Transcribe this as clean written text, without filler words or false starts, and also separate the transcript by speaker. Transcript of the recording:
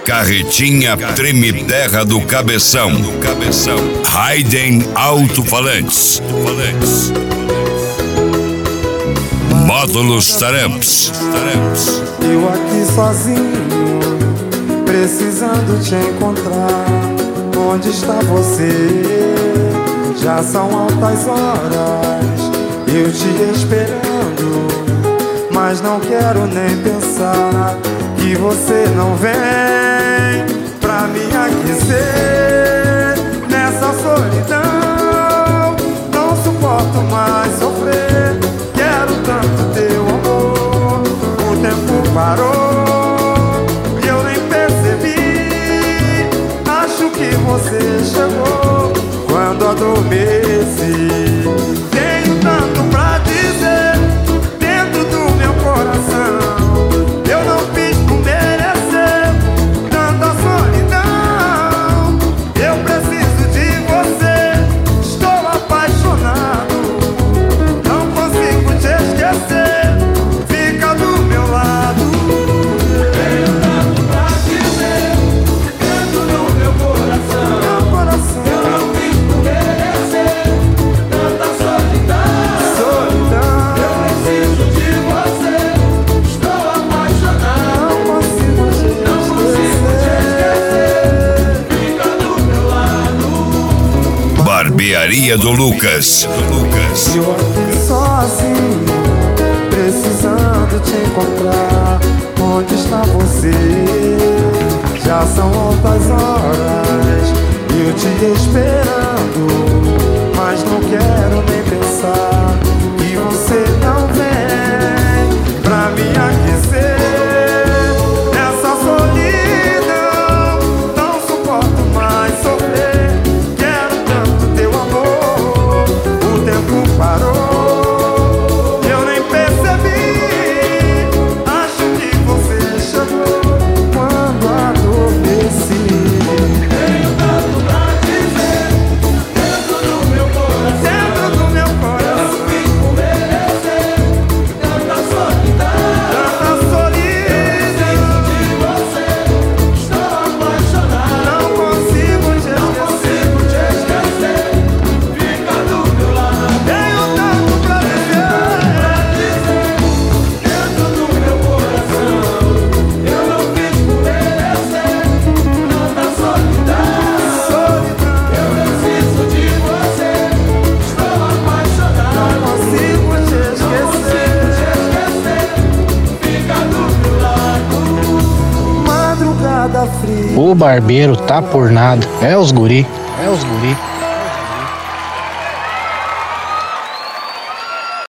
Speaker 1: Carretinha Treme Terra do Cabeção. Raiden Alto-Falantes. Módulos Taramps.
Speaker 2: Eu aqui sozinho, precisando te encontrar. Onde está você? Já são altas horas, eu te esperando, mas não quero nem pensar que você não vem pra me aquecer. Nessa solidão, não suporto mais sofrer. Quero tanto teu amor, o tempo parou e eu nem percebi. Acho que você chegou quando adormeci. Tenho tanto pra dizer dentro do meu coração. Eu não fiz por merecer tanta solidão. Eu preciso de você, estou apaixonado. Não consigo te esquecer, fica do meu lado. Tenho tanto pra dizer dentro do meu coração. Eu não fiz por merecer tanta solidão. Eu preciso de você, estou apaixonado. Não consigo te esquecer, fica do meu lado.
Speaker 1: Barbearia do Lucas.
Speaker 2: Eu aqui sozinho, precisando te encontrar. Onde está você? Já são altas horas, eu te esperando, mas não quero nem pensar que você não vem pra me aquecer. Nessa solidão, não suporto mais sofrer. Quero tanto teu amor, o tempo parou, eu nem percebi. Acho que você chegou quando adormeci. Tenho tanto pra dizer dentro do meu coração. Eu não fiz por merecer tanta solidão. Eu preciso de você, estou apaixonado. Não consigo te esquecer, fica do meu lado. Tenho tanto pra dizer dentro do meu coração. Eu não fiz por merecer tanta solidão. Eu preciso de você, estou apaixonado. Não consigo te esquecer, fica do meu lado. Madrugada fria.
Speaker 3: O barbeiro tá por nada. É os guri.